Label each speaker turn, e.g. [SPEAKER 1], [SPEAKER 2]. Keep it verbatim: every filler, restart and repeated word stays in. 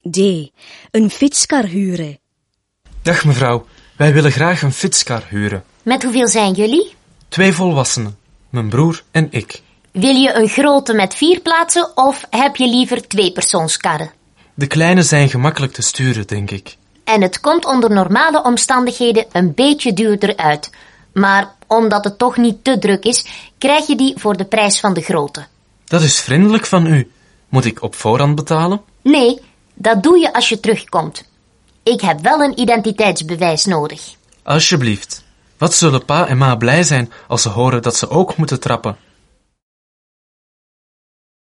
[SPEAKER 1] D. Een fietskar huren.
[SPEAKER 2] Dag mevrouw, wij willen graag een fietskar huren.
[SPEAKER 3] Met hoeveel zijn jullie?
[SPEAKER 2] Twee volwassenen, mijn broer en ik.
[SPEAKER 3] Wil je een grote met vier plaatsen of heb je liever twee persoonskarren?
[SPEAKER 2] De kleine zijn gemakkelijk te sturen, denk ik.
[SPEAKER 3] En het komt onder normale omstandigheden een beetje duurder uit. Maar omdat het toch niet te druk is, krijg je die voor de prijs van de grote.
[SPEAKER 2] Dat is vriendelijk van u. Moet ik op voorhand betalen?
[SPEAKER 3] Nee, dat doe je als je terugkomt. Ik heb wel een identiteitsbewijs nodig.
[SPEAKER 2] Alsjeblieft. Wat zullen pa en ma blij zijn als ze horen dat ze ook moeten trappen?